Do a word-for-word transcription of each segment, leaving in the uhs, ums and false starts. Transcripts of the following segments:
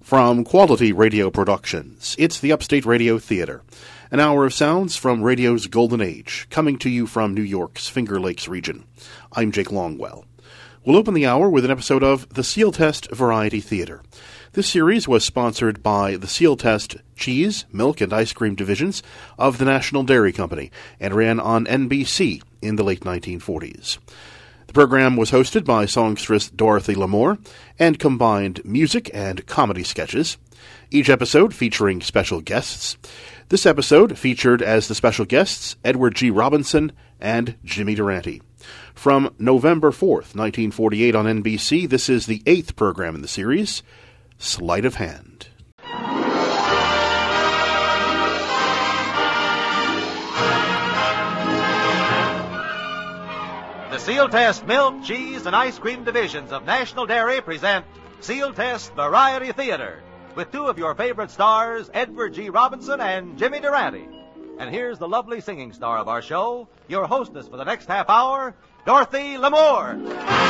From Quality Radio Productions, it's the Upstate Radio Theater, an hour of sounds from radio's golden age, coming to you from New York's Finger Lakes region. I'm Jake Longwell. We'll open the hour with an episode of the Seal Test Variety Theater. This series was sponsored by the Seal Test cheese, milk, and ice cream divisions of the National Dairy Company and ran on N B C in the late nineteen forties. The program was hosted by songstress Dorothy Lamour and combined music and comedy sketches, each episode featuring special guests. This episode featured as the special guests Edward G. Robinson and Jimmy Durante. From November fourth, nineteen forty-eight on N B C, this is the eighth program in the series, Sleight of Hand. The Seal Test Milk, Cheese, and Ice Cream divisions of National Dairy present Seal Test Variety Theater with two of your favorite stars, Edward G. Robinson and Jimmy Durante. And here's the lovely singing star of our show, your hostess for the next half hour, Dorothy Lamour.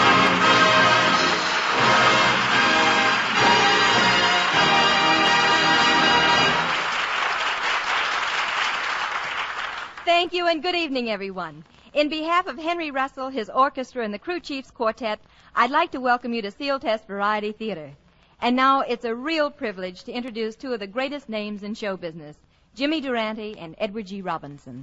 Thank you and good evening, everyone. In behalf of Henry Russell, his orchestra, and the Crew Chiefs Quartet, I'd like to welcome you to Seal Test Variety Theater. And now it's a real privilege to introduce two of the greatest names in show business, Jimmy Durante and Edward G. Robinson.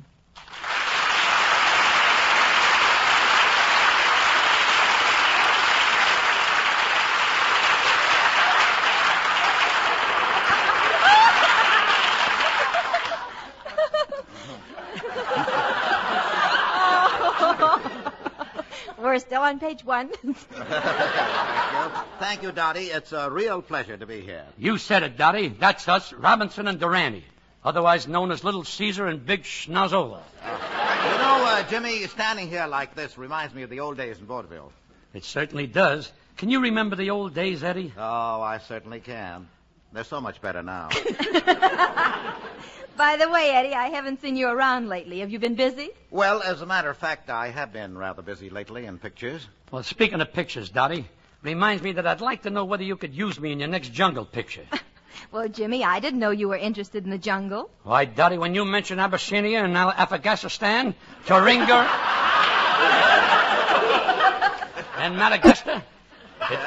We're still on page one. Thank you. Thank you, Dottie. It's a real pleasure to be here. You said it, Dottie. That's us, Robinson and Durante, otherwise known as Little Caesar and Big Schnozzola. Uh, you know, uh, Jimmy, standing here like this reminds me of the old days in vaudeville. It certainly does. Can you remember the old days, Eddie? Oh, I certainly can. They're so much better now. By the way, Eddie, I haven't seen you around lately. Have you been busy? Well, as a matter of fact, I have been rather busy lately in pictures. Well, speaking of pictures, Dottie, reminds me that I'd like to know whether you could use me in your next jungle picture. Well, Jimmy, I didn't know you were interested in the jungle. Why, Dottie, when you mention Abyssinia and Afghanistan, Taringa, and Madagascar, it,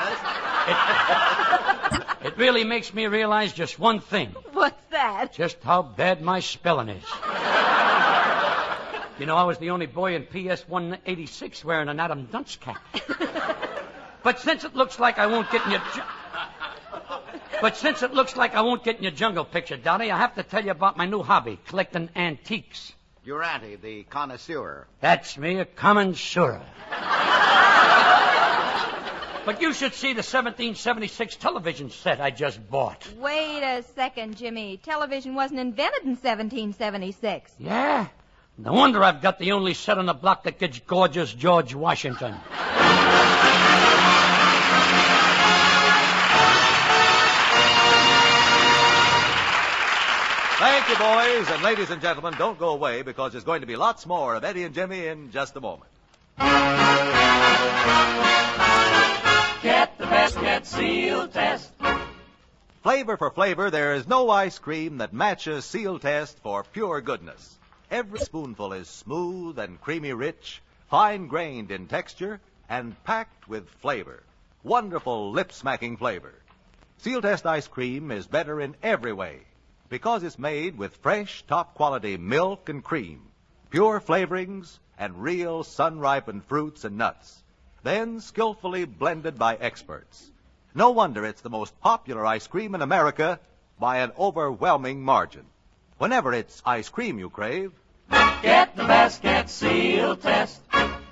it, it really makes me realize just one thing. What's that? Just how bad my spelling is. You know, I was the only boy in P S one eighty-six wearing an Adam Dunce cap. But since it looks like I won't get in your... Ju- but since it looks like I won't get in your jungle picture, Donnie, I have to tell you about my new hobby, collecting antiques. Durante, the connoisseur. That's me, a connoisseur. But you should see the seventeen seventy-six television set I just bought. Wait a second, Jimmy. Television wasn't invented in seventeen seventy-six. Yeah? No wonder I've got the only set on the block that gets gorgeous George Washington. Thank you, boys. And ladies and gentlemen, don't go away because there's going to be lots more of Eddie and Jimmy in just a moment. Get the best, get Seal Test. Flavor for flavor, there is no ice cream that matches Seal Test for pure goodness. Every spoonful is smooth and creamy rich, fine-grained in texture, and packed with flavor. Wonderful lip-smacking flavor. Seal Test ice cream is better in every way because it's made with fresh, top-quality milk and cream, pure flavorings, and real sun-ripened fruits and nuts, then skillfully blended by experts. No wonder it's the most popular ice cream in America by an overwhelming margin. Whenever it's ice cream you crave, get the best, get Seal Test.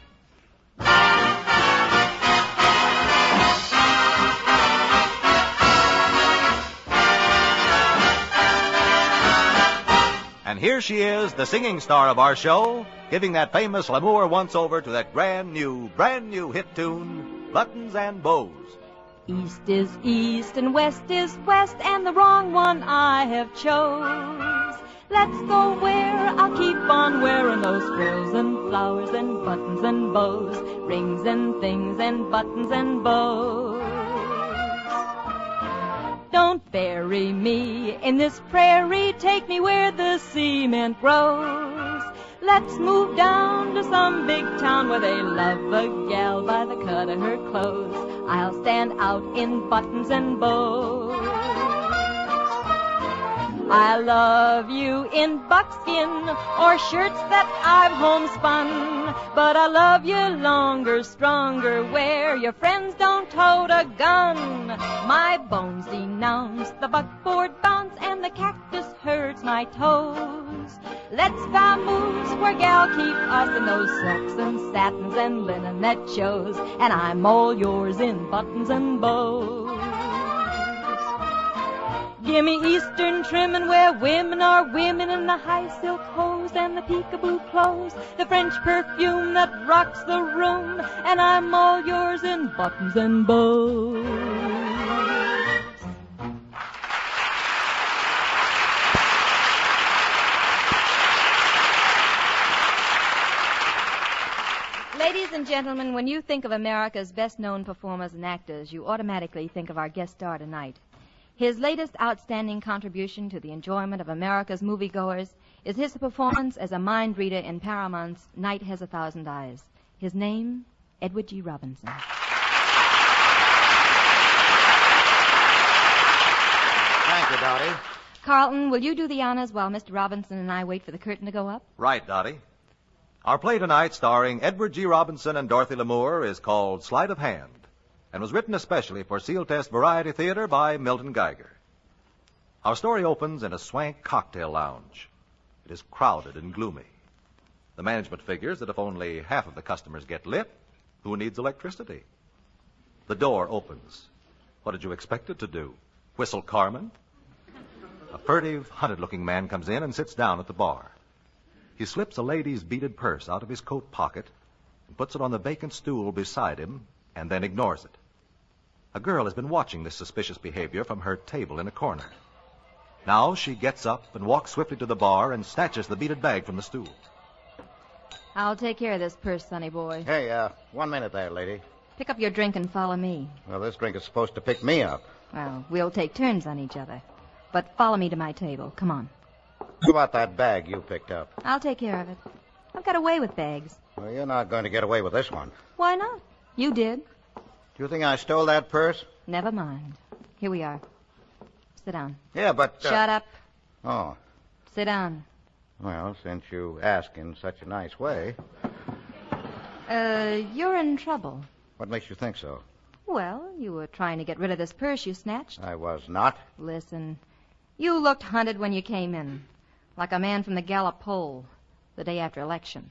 And here she is, the singing star of our show, giving that famous Lamour once-over to that brand new, brand new hit tune, Buttons and Bows. East is east and west is west, and the wrong one I have chose. Let's go where I'll keep on wearing those frills and flowers and buttons and bows, rings and things and buttons and bows. Don't bury me in this prairie. Take me where the cement grows. Let's move down to some big town where they love a gal by the cut of her clothes. I'll stand out in buttons and bows. I love you in buckskin or shirts that I've homespun, but I love you longer, stronger, where your friends don't tote a gun. My bones denounce the buckboard bounce and the cactus hurts my toes. Let's vamoose where gal keep us in those silks and satins and linen that shows, and I'm all yours in buttons and bows. Give me Eastern trimmin' where women are women in the high silk hose and the peekaboo clothes, the French perfume that rocks the room, and I'm all yours in buttons and bows. Ladies and gentlemen, when you think of America's best-known performers and actors, you automatically think of our guest star tonight. His latest outstanding contribution to the enjoyment of America's moviegoers is his performance as a mind reader in Paramount's Night Has a Thousand Eyes. His name, Edward G. Robinson. Thank you, Dottie. Carlton, will you do the honors while Mister Robinson and I wait for the curtain to go up? Right, Dottie. Our play tonight, starring Edward G. Robinson and Dorothy Lamour, is called Sleight of Hand, and was written especially for Seal Test Variety Theater by Milton Geiger. Our story opens in a swank cocktail lounge. It is crowded and gloomy. The management figures that if only half of the customers get lit, who needs electricity? The door opens. What did you expect it to do? Whistle Carmen? A furtive, hunted-looking man comes in and sits down at the bar. He slips a lady's beaded purse out of his coat pocket and puts it on the vacant stool beside him, and then ignores it. A girl has been watching this suspicious behavior from her table in a corner. Now she gets up and walks swiftly to the bar and snatches the beaded bag from the stool. I'll take care of this purse, sonny boy. Hey, uh, one minute there, lady. Pick up your drink and follow me. Well, this drink is supposed to pick me up. Well, we'll take turns on each other. But follow me to my table. Come on. How about that bag you picked up? I'll take care of it. I've got away with bags. Well, you're not going to get away with this one. Why not? You did. Do you think I stole that purse? Never mind. Here we are. Sit down. Yeah, but... Uh... Shut up. Oh. Sit down. Well, since you ask in such a nice way... Uh, you're in trouble. What makes you think so? Well, you were trying to get rid of this purse you snatched. I was not. Listen, you looked hunted when you came in, like a man from the Gallup poll, the day after election.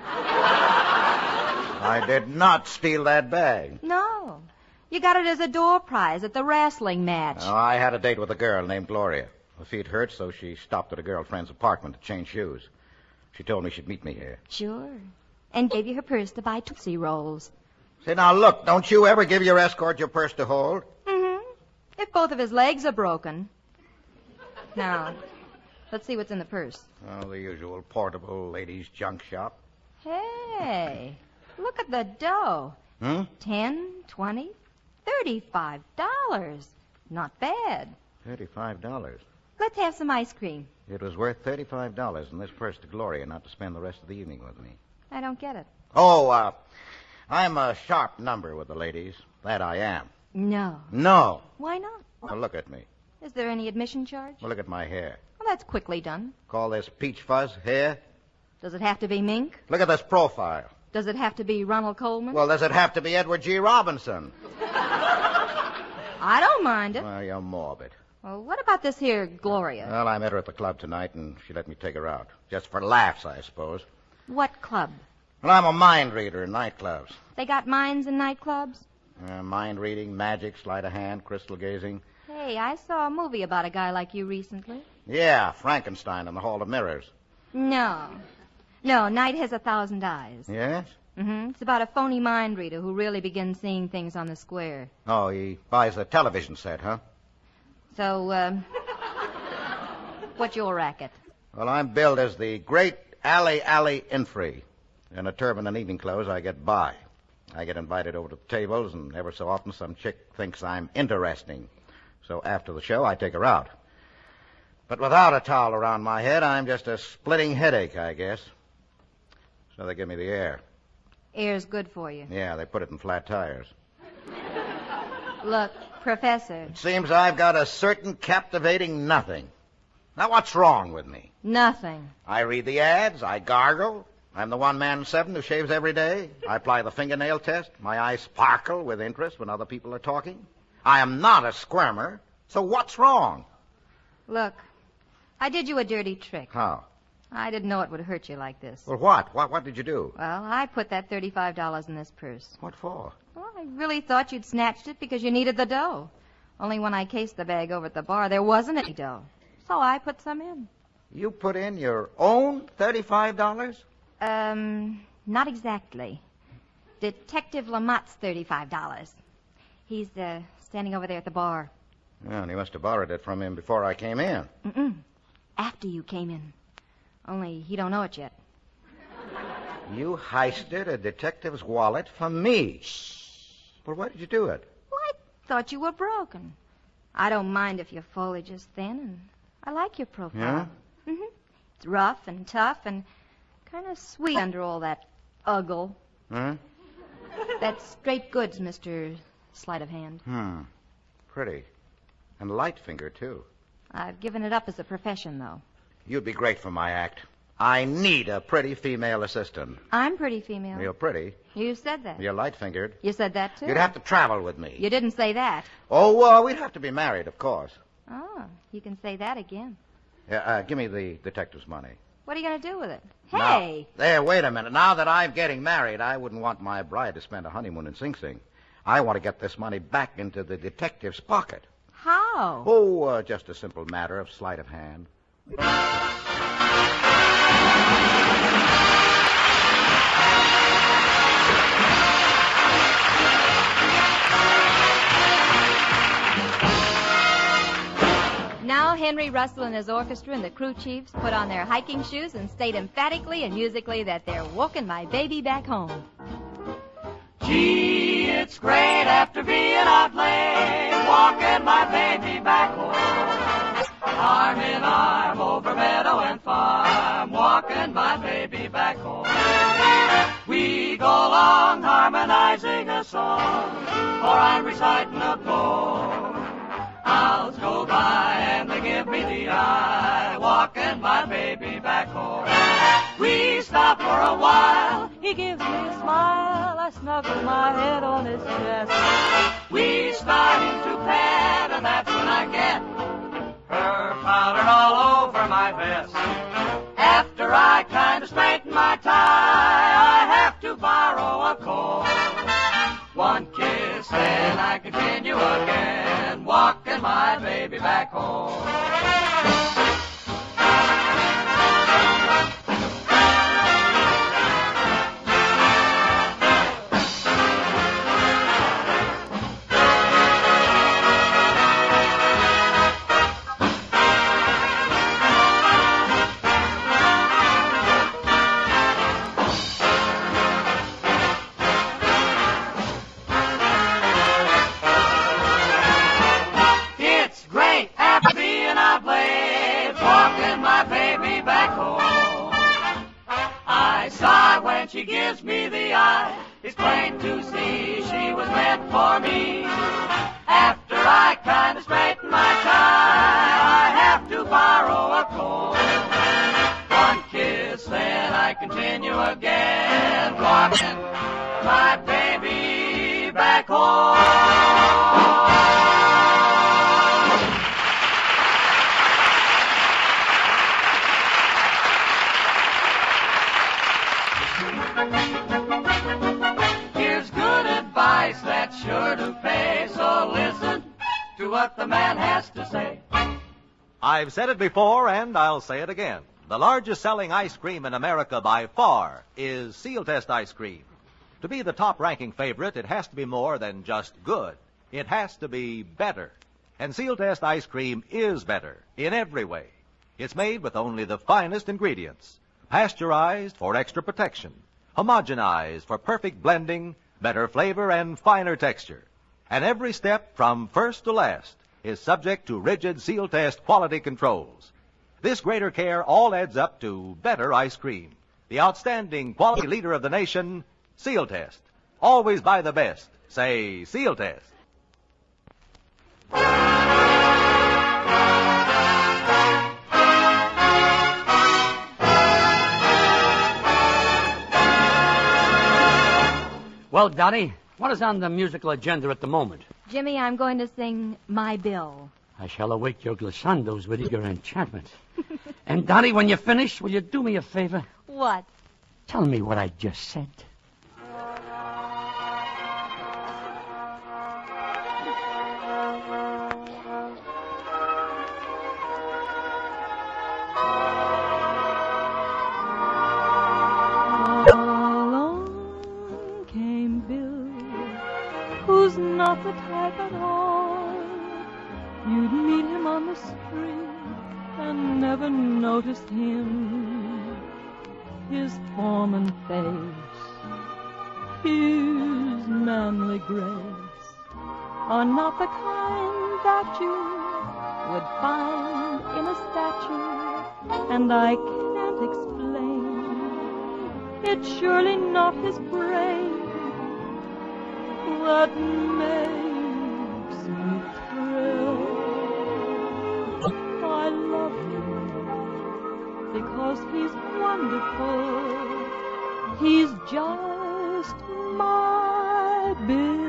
I did not steal that bag. No. You got it as a door prize at the wrestling match. Oh, I had a date with a girl named Gloria. Her feet hurt, so she stopped at a girlfriend's apartment to change shoes. She told me she'd meet me here. Sure. And gave you her purse to buy Tootsie Rolls. Say, now, look, don't you ever give your escort your purse to hold? Mm-hmm. If both of his legs are broken. Now, let's see what's in the purse. Oh, the usual portable ladies' junk shop. Hey, look at the dough. Hmm? Ten, twenty, thirty-five dollars. Not bad. Thirty-five dollars. Let's have some ice cream. It was worth thirty-five dollars in this purse to Gloria not to spend the rest of the evening with me. I don't get it. Oh, uh, I'm a sharp number with the ladies. That I am. No. No. Why not? Well, look at me. Is there any admission charge? Well, look at my hair. Well, that's quickly done. Call this peach fuzz hair? Does it have to be mink? Look at this profile. Does it have to be Ronald Coleman? Well, does it have to be Edward G. Robinson? I don't mind it. Well, you're morbid. Well, what about this here Gloria? Well, I met her at the club tonight, and she let me take her out. Just for laughs, I suppose. What club? Well, I'm a mind reader in nightclubs. They got mines in nightclubs? Uh, mind reading, magic, sleight of hand, crystal gazing. Hey, I saw a movie about a guy like you recently. Yeah, Frankenstein in the Hall of Mirrors. No. No, Night Has a Thousand Eyes. Yes? Mm-hmm. It's about a phony mind reader who really begins seeing things on the square. Oh, he buys a television set, huh? So, um, what's your racket? Well, I'm billed as the Great Alley Alley Infree. In a turban and evening clothes, I get by. I get invited over to the tables, and ever so often some chick thinks I'm interesting. So after the show, I take her out. But without a towel around my head, I'm just a splitting headache, I guess. So they give me the air. Air's good for you. Yeah, they put it in flat tires. Look, Professor. It seems I've got a certain captivating nothing. Now, what's wrong with me? Nothing. I read the ads. I gargle. I'm the one man in seven who shaves every day. I apply the fingernail test. My eyes sparkle with interest when other people are talking. I am not a squirmer. So what's wrong? Look, I did you a dirty trick. How? I didn't know it would hurt you like this. Well, what? What, what did you do? Well, I put that thirty-five dollars in this purse. What for? Well, I really thought you'd snatched it because you needed the dough. Only when I cased the bag over at the bar, there wasn't any dough. So I put some in. You put in your own thirty-five dollars? Um, not exactly. Detective Lamott's thirty-five dollars. He's uh, standing over there at the bar. Yeah, and he must have borrowed it from him before I came in. Mm-mm. After you came in. Only he don't know it yet. You heisted a detective's wallet from me. Shh. Well, why did you do it? Well, I thought you were broken. I don't mind if your foliage is thin, and I like your profile. Yeah? Mm-hmm. It's rough and tough and kind of sweet under all that uggle. Huh? That's straight goods, Mister Sleight of Hand. Hmm. Pretty. And light finger, too. I've given it up as a profession, though. You'd be great for my act. I need a pretty female assistant. I'm pretty female. You're pretty. You said that. You're light-fingered. You said that, too. You'd have to travel with me. You didn't say that. Oh, uh, we'd have to be married, of course. Oh, you can say that again. Yeah, uh, give me the detective's money. What are you going to do with it? Now- Hey! there, wait a minute. Now that I'm getting married, I wouldn't want my bride to spend a honeymoon in Sing Sing. I want to get this money back into the detective's pocket. How? Oh, uh, just a simple matter of sleight of hand. Now Henry Russell and his orchestra and the crew chiefs put on their hiking shoes and state emphatically and musically that they're walking my baby back home. Gee, it's great after being out late, walking my baby back home. Arm in arm over meadow and farm, walking my baby back home. We go along harmonizing a song, or I'm reciting a poem. Owls go by and they give me the eye, walking my baby back home. We stop for a while, he gives me a smile, I snuggle my head on his chest. We start into bed, and that's when I get her powder all over my vest. After I kind of straighten my tie, I have to borrow a comb. One kiss and I continue again, walking my baby back home. She gives me the eye, it's plain to see she was meant for me. After I kind of straighten my tie, I have to borrow a comb. One kiss, then I continue again, walking my baby back home. Here's good advice that's sure to pay, so listen to what the man has to say. I've said it before, and I'll say it again. The largest selling ice cream in America by far is Seal Test ice cream. To be the top-ranking favorite, it has to be more than just good. It has to be better. And Seal Test ice cream is better in every way. It's made with only the finest ingredients, pasteurized for extra protection, homogenized for perfect blending, better flavor, and finer texture. And every step from first to last is subject to rigid seal test quality controls. This greater care all adds up to better ice cream. The outstanding quality leader of the nation, Seal Test. Always buy the best. Say Seal Test. Well, Dottie, what is on the musical agenda at the moment? Jimmy, I'm going to sing My Bill. I shall await your glissandos with eager enchantment. And, Dottie, when you finish, will you do me a favor? What? Tell me what I just said. Along came Bill, who's not the type at all. You'd meet him on the street and never notice him. His form and face, his manly grace are not the kind that you would find in a statue, and I can't explain. It's surely not his brain that makes me thrill. I love him because he's wonderful. He's just my Bill.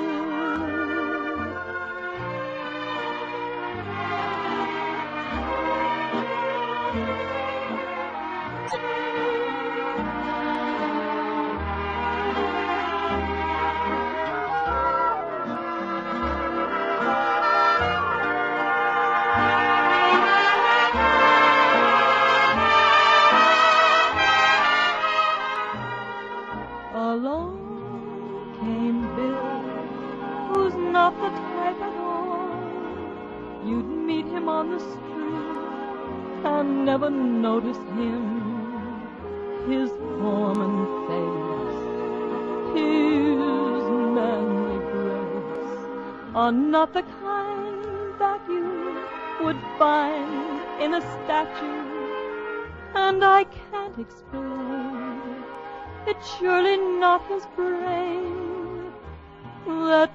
Along came Bill, who's not the type at all. You'd meet him on the street and never notice him. His form and face, his manly grace are not the kind that you would find in a statue, and I can't explain. It's surely not his brain that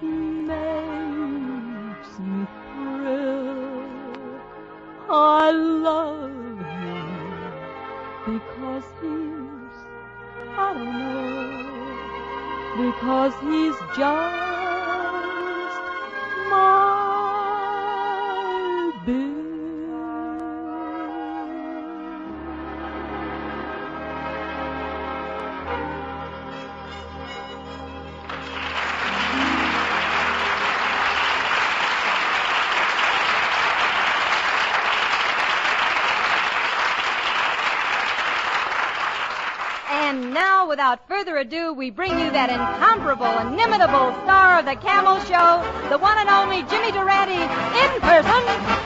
makes me thrill. I love him because he's, I don't know, because he's just my Bill. And now, without further ado, we bring you that incomparable, inimitable star of the Camel Show, the one and only Jimmy Durante, in person.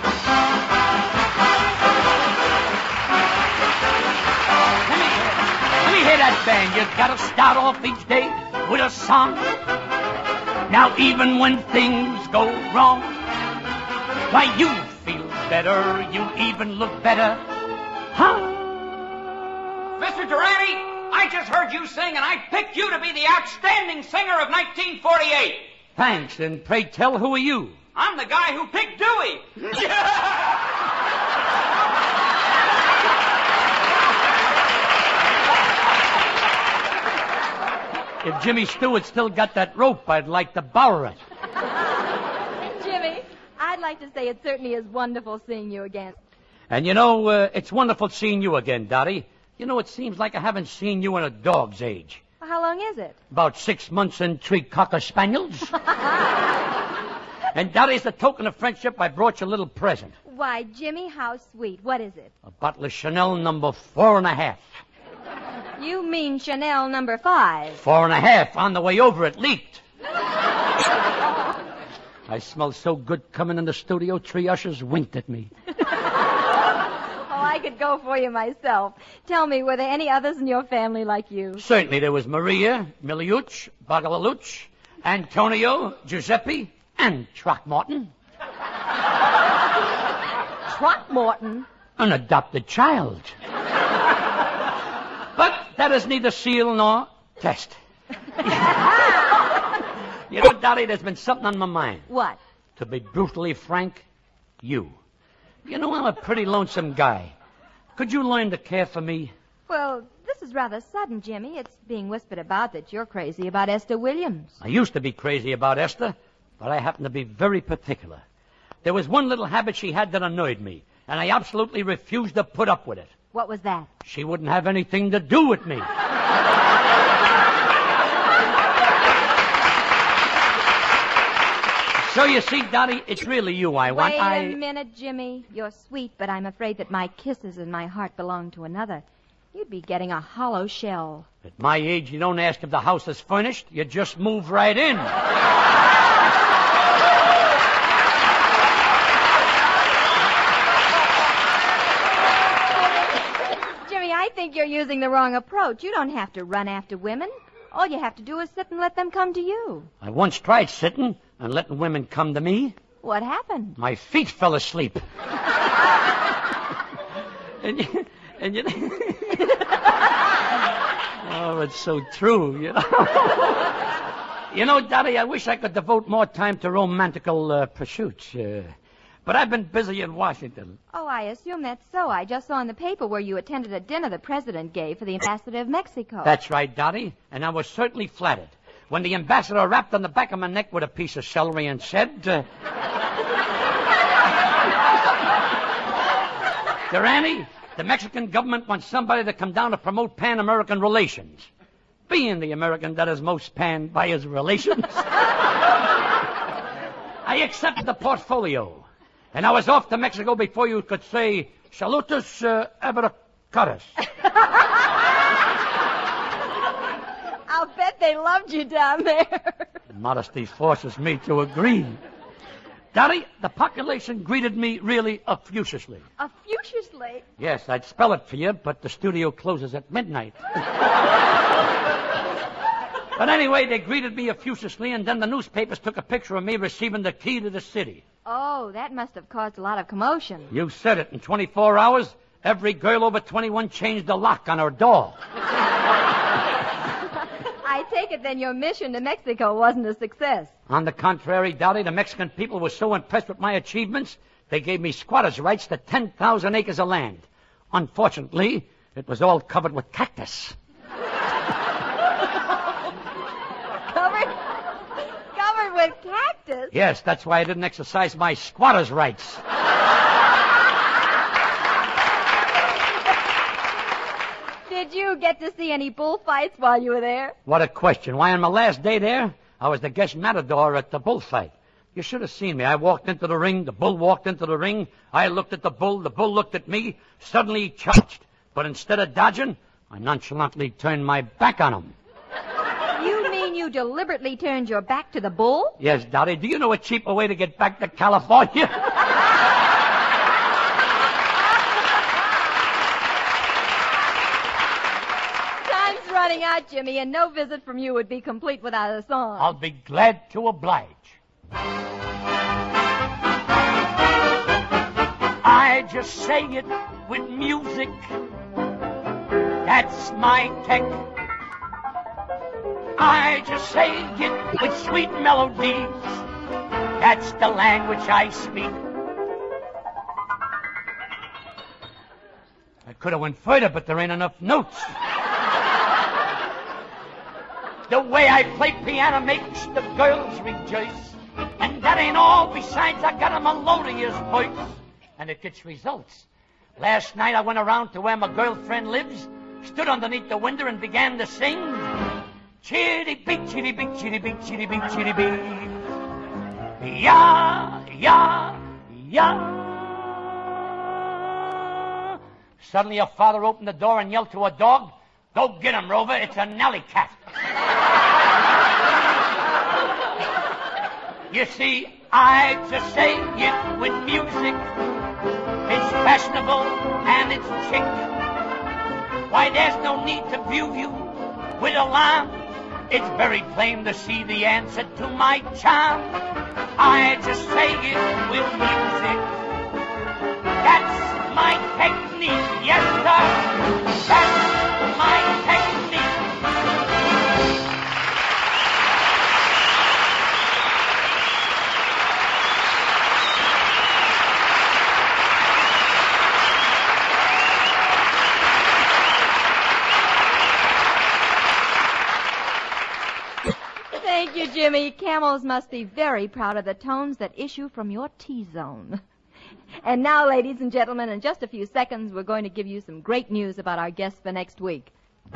Let me hear, let me hear that band. You gotta start off each day with a song. Now, even when things go wrong, why, you feel better, you even look better. Huh? Mister Durante, I just heard you sing, and I picked you to be the outstanding singer of nineteen forty-eight. Thanks, and pray tell, who are you? I'm the guy who picked Dewey. If Jimmy Stewart still got that rope, I'd like to borrow it. Jimmy, I'd like to say it certainly is wonderful seeing you again. And you know, uh, it's wonderful seeing you again, Dottie. You know, it seems like I haven't seen you in a dog's age. How long is it? About six months and three cocker spaniels. And Dottie, as a token of friendship, I brought you a little present. Why, Jimmy, how sweet. What is it? A bottle of Chanel number four and a half. You mean Chanel number five. Four and a half. On the way over, it leaked. I smelled so good coming in the studio, three ushers winked at me. I could go for you myself. Tell me, were there any others in your family like you? Certainly. There was Maria, Miliuch, Bagaluch, Antonio, Giuseppe, and Throckmorton. Throckmorton? An adopted child. But that is neither seal nor test. You know, Dolly, there's been something on my mind. What? To be brutally frank, you. You know, I'm a pretty lonesome guy. Could you learn to care for me? Well, this is rather sudden, Jimmy. It's being whispered about that you're crazy about Esther Williams. I used to be crazy about Esther, but I happen to be very particular. There was one little habit she had that annoyed me, and I absolutely refused to put up with it. What was that? She wouldn't have anything to do with me. So you see, Dottie, it's really you I want. Wait I... a minute, Jimmy. You're sweet, but I'm afraid that my kisses and my heart belong to another. You'd be getting a hollow shell. At my age, you don't ask if the house is furnished. You just move right in. Jimmy, I think you're using the wrong approach. You don't have to run after women. All you have to do is sit and let them come to you. I once tried sitting and letting women come to me. What happened? My feet fell asleep. and you... And you oh, it's so true, you know. You know, Dottie, I wish I could devote more time to romantical uh, pursuits. Uh, but I've been busy in Washington. Oh, I assume that's so. I just saw in the paper where you attended a dinner the president gave for the ambassador of Mexico. That's right, Dottie. And I was certainly flattered. When the ambassador rapped on the back of my neck with a piece of celery and said, uh, Durante, the Mexican government wants somebody to come down to promote Pan-American relations. Being the American that is most panned by his relations. I accepted the portfolio. And I was off to Mexico before you could say, Salutus uh, abracadas. I'll bet they loved you down there. Modesty forces me to agree. Dottie, the population greeted me really effusively. Effusively? Yes, I'd spell it for you, but the studio closes at midnight. But anyway, they greeted me effusively, and then the newspapers took a picture of me receiving the key to the city. Oh, that must have caused a lot of commotion. You said it. In twenty-four hours, every girl over twenty-one changed the lock on her door. I take it then your mission to Mexico wasn't a success. On the contrary, Dottie, the Mexican people were so impressed with my achievements, they gave me squatters' rights to ten thousand acres of land. Unfortunately, it was all covered with cactus. Covered? Covered with cactus? Yes, that's why I didn't exercise my squatters' rights. Did you get to see any bullfights while you were there? What a question. Why, on my last day there, I was the guest matador at the bullfight. You should have seen me. I walked into the ring. The bull walked into the ring. I looked at the bull. The bull looked at me. Suddenly he charged. But instead of dodging, I nonchalantly turned my back on him. You mean you deliberately turned your back to the bull? Yes, Dottie. Do you know a cheaper way to get back to California? Running out, Jimmy, and no visit from you would be complete without a song. I'll be glad to oblige. I just say it with music. That's my tech. I just say it with sweet melodies. That's the language I speak. I could have went further, but there ain't enough notes. The way I play piano makes the girls rejoice. And that ain't all. Besides, I got a melodious voice. And it gets results. Last night I went around to where my girlfriend lives, stood underneath the window and began to sing. Chitty beat, chitty beat, chitty beat, chitty beat, chitty beat. Ya, ya, ya. Suddenly her father opened the door and yelled to her dog, "Go get him, Rover. It's a Nelly cat." You see, I just say it with music. It's fashionable and it's chic. Why, there's no need to view you with alarm. It's very plain to see the answer to my charm. I just say it with music. That Jimmy, camels must be very proud of the tones that issue from your T-zone. And now, ladies and gentlemen, in just a few seconds, we're going to give you some great news about our guests for next week.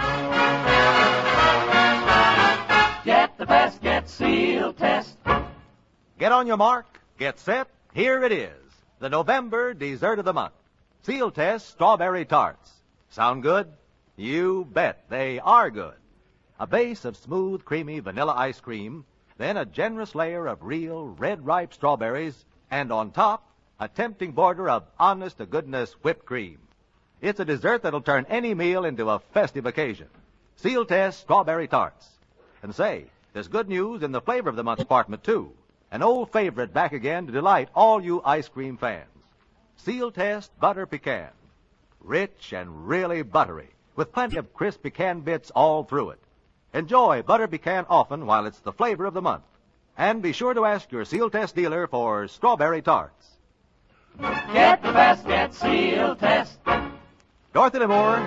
Get the best, get Seal Test. Get on your mark, get set, here it is. The November dessert of the month. Seal Test Strawberry Tarts. Sound good? You bet they are good. A base of smooth, creamy vanilla ice cream, then a generous layer of real red ripe strawberries, and on top, a tempting border of honest-to-goodness whipped cream. It's a dessert that'll turn any meal into a festive occasion. Seal Test Strawberry Tarts. And say, there's good news in the flavor of the month department, too. An old favorite back again to delight all you ice cream fans. Seal Test Butter Pecan. Rich and really buttery, with plenty of crisp pecan bits all through it. Enjoy Butter Pecan often while it's the flavor of the month. And be sure to ask your Seal Test dealer for Strawberry Tarts. Get the best, get Seal Test. Dorothy Lamour.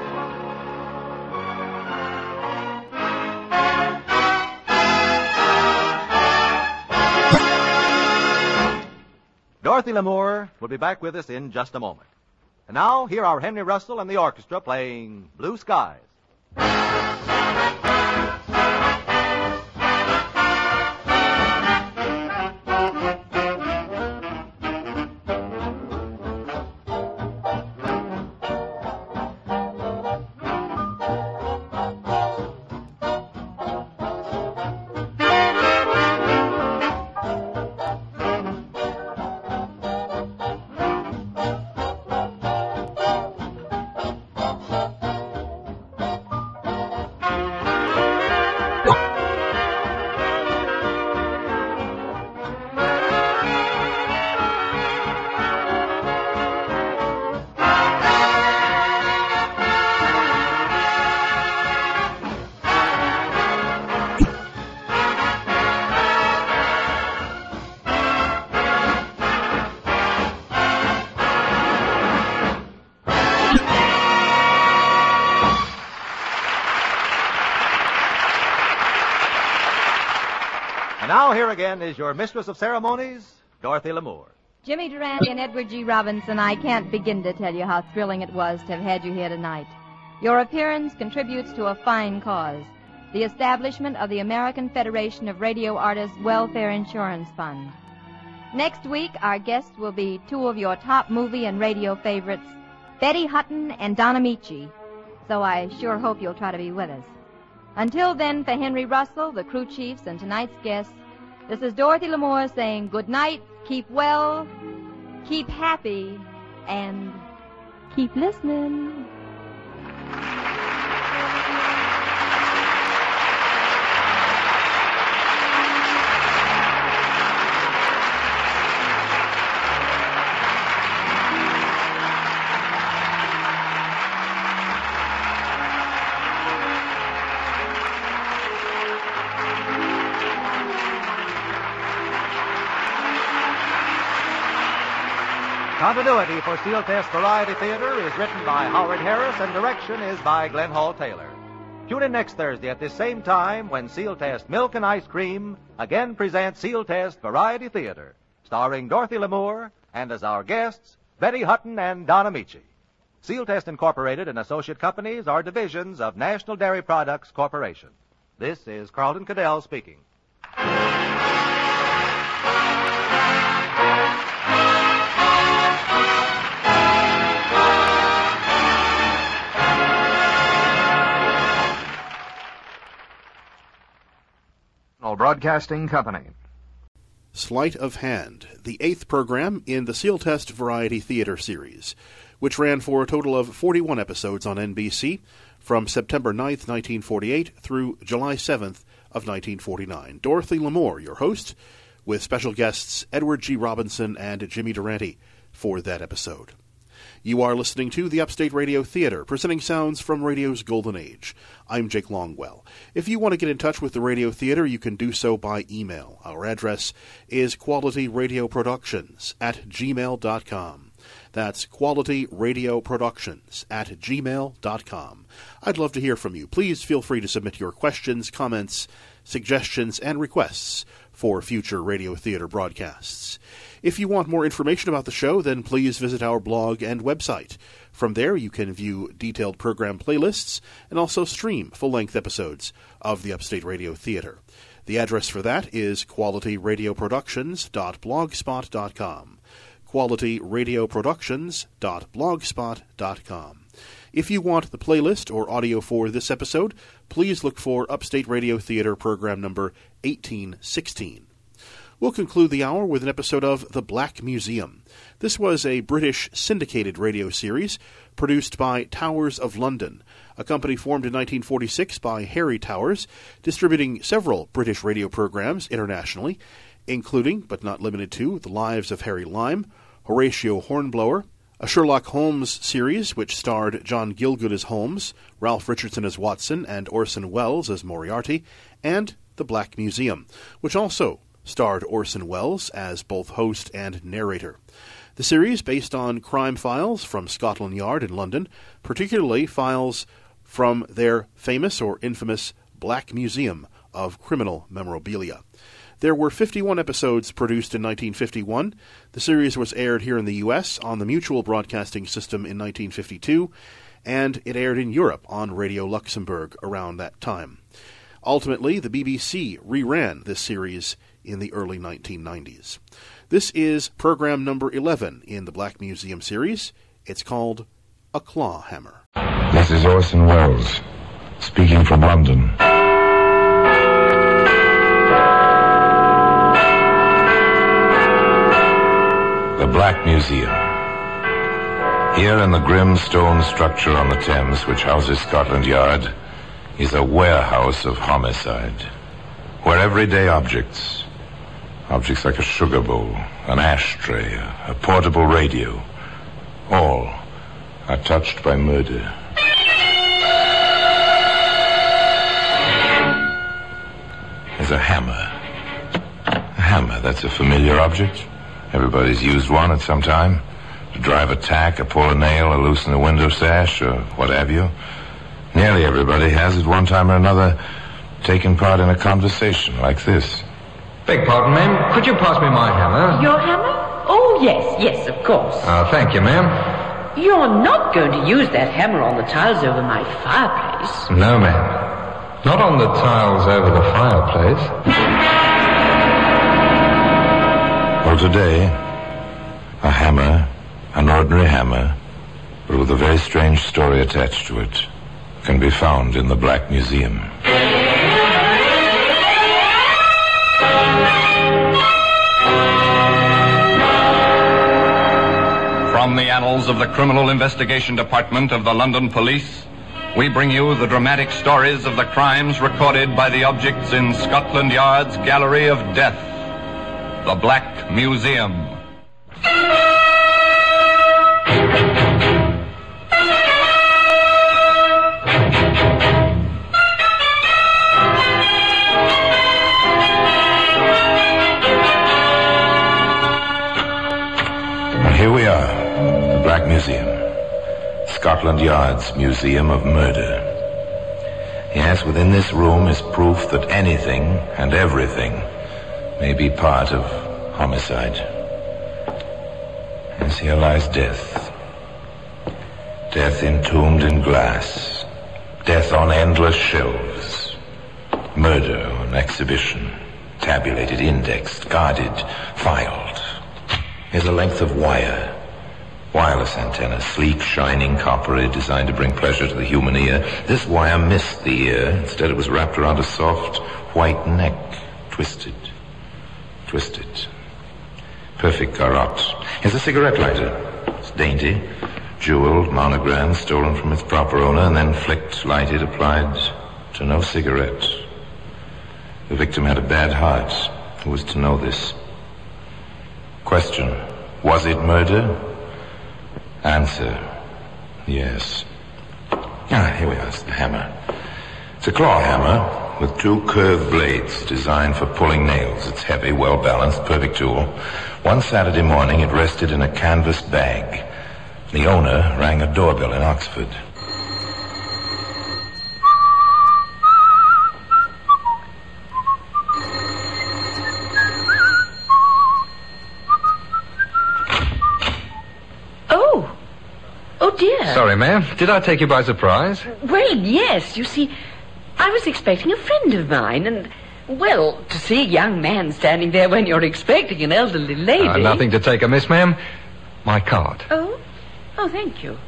Dorothy Lamour will be back with us in just a moment. And now, here are Henry Russell and the orchestra playing Blue Skies. Now here again is your mistress of ceremonies, Dorothy Lamour. Jimmy Durante and Edward G. Robinson, I can't begin to tell you how thrilling it was to have had you here tonight. Your appearance contributes to a fine cause, the establishment of the American Federation of Radio Artists Welfare Insurance Fund. Next week, our guests will be two of your top movie and radio favorites, Betty Hutton and Don Amici. So I sure hope you'll try to be with us. Until then, for Henry Russell, the crew chiefs, and tonight's guests, this is Dorothy Lamour saying good night, keep well, keep happy, and keep listening. Continuity for Seal Test Variety Theater is written by Howard Harris and direction is by Glenn Hall Taylor. Tune in next Thursday at this same time when Seal Test Milk and Ice Cream again presents Seal Test Variety Theater, starring Dorothy Lamour and as our guests, Betty Hutton and Don Amici. Seal Test Incorporated and associate companies are divisions of National Dairy Products Corporation. This is Carlton Cadell speaking. Broadcasting Company. Sleight of Hand, the eighth program in the Seal Test Variety Theater series, which ran for a total of forty-one episodes on N B C from September ninth, nineteen forty-eight through July seventh of nineteen forty-nine. Dorothy Lamour, your host, with special guests Edward G. Robinson and Jimmy Durante for that episode. You are listening to the Upstate Radio Theater, presenting sounds from radio's golden age. I'm Jake Longwell. If you want to get in touch with the Radio Theater, you can do so by email. Our address is qualityradioproductions at gmail dot com. That's qualityradioproductions at gmail dot com. I'd love to hear from you. Please feel free to submit your questions, comments, suggestions, and requests for future radio theater broadcasts. If you want more information about the show, then please visit our blog and website. From there, you can view detailed program playlists and also stream full-length episodes of the Upstate Radio Theater. The address for that is quality radio productions dot blogspot dot com. quality radio productions dot blogspot dot com. If you want the playlist or audio for this episode, please look for Upstate Radio Theater program number eighteen sixteen. We'll conclude the hour with an episode of The Black Museum. This was a British syndicated radio series produced by Towers of London, a company formed in nineteen forty-six by Harry Towers, distributing several British radio programs internationally, including, but not limited to, The Lives of Harry Lime, Horatio Hornblower, a Sherlock Holmes series which starred John Gielgud as Holmes, Ralph Richardson as Watson, and Orson Welles as Moriarty, and The Black Museum, which also starred Orson Welles as both host and narrator. The series, based on crime files from Scotland Yard in London, particularly files from their famous or infamous Black Museum of criminal memorabilia. There were fifty-one episodes produced in nineteen fifty-one. The series was aired here in the U S on the Mutual Broadcasting System in nineteen fifty-two, and it aired in Europe on Radio Luxembourg around that time. Ultimately, the B B C reran this series in the early nineteen nineties. This is program number eleven in the Black Museum series. It's called A Claw Hammer. This is Orson Welles, speaking from London. The Black Museum. Here in the grim stone structure on the Thames, which houses Scotland Yard, is a warehouse of homicide, where everyday objects, objects like a sugar bowl, an ashtray, a portable radio, all are touched by murder. There's a hammer. A hammer, that's a familiar object. Everybody's used one at some time. To drive a tack, or pull a nail, or loosen a window sash, or what have you. Nearly everybody has at one time or another taken part in a conversation like this. Beg pardon, ma'am. Could you pass me my hammer? Your hammer? Oh, yes, yes, of course. Uh, thank you, ma'am. You're not going to use that hammer on the tiles over my fireplace. No, ma'am. Not on the tiles over the fireplace. Well, today, a hammer, an ordinary hammer, but with a very strange story attached to it, can be found in the Black Museum. From the annals of the Criminal Investigation Department of the London Police, we bring you the dramatic stories of the crimes recorded by the objects in Scotland Yard's Gallery of Death, the Black Museum. Here we are, the Black Museum, Scotland Yard's Museum of Murder. Yes, within this room is proof that anything and everything may be part of homicide. Yes, here lies death. Death entombed in glass. Death on endless shelves. Murder on exhibition. Tabulated, indexed, guarded, filed. Here's a length of wire. Wireless antenna, sleek, shining, coppery, designed to bring pleasure to the human ear. This wire missed the ear. Instead, it was wrapped around a soft, white neck. Twisted. Twisted. Perfect garrote. Here's a cigarette lighter. It's dainty, jeweled, monogrammed, stolen from its proper owner, and then flicked, lighted, applied to no cigarette. The victim had a bad heart. Who was to know this? Question. Was it murder? Answer. Yes. Ah, here we are. It's the hammer. It's a claw hammer with two curved blades designed for pulling nails. It's heavy, well-balanced, perfect tool. One Saturday morning, it rested in a canvas bag. The owner rang a doorbell in Oxford. dear. Sorry, ma'am. Did I take you by surprise? Well, yes. You see, I was expecting a friend of mine, and, well, to see a young man standing there when you're expecting an elderly lady... Uh, nothing to take amiss, ma'am. My card. Oh? Oh, thank you.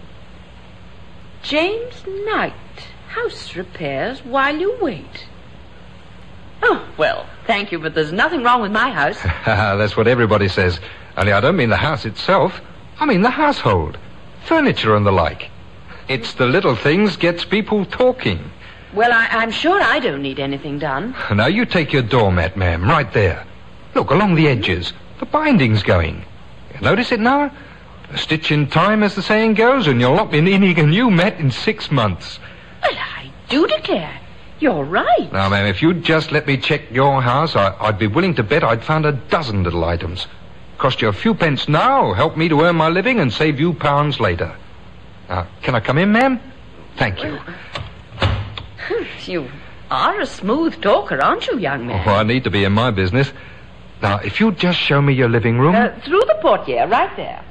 James Knight, house repairs while you wait. Oh, well, thank you, but there's nothing wrong with my house. That's what everybody says. Only I don't mean the house itself. I mean the household. Furniture and the like. It's the little things gets people talking. Well, I, I'm sure I don't need anything done. Now, you take your doormat, ma'am, right there. Look, along the edges. The binding's going. You notice it now? A stitch in time, as the saying goes, and you'll not be needing a new mat in six months. Well, I do declare. You're right. Now, ma'am, if you'd just let me check your house, I, I'd be willing to bet I'd found a dozen little items. Cost you a few pence now, help me to earn my living, and save you pounds later. Now, can I come in, ma'am? Thank you. You are a smooth talker, aren't you, young man? Oh, I need to be in my business. Now, if you'd just show me your living room... Uh, through the portiere, right there.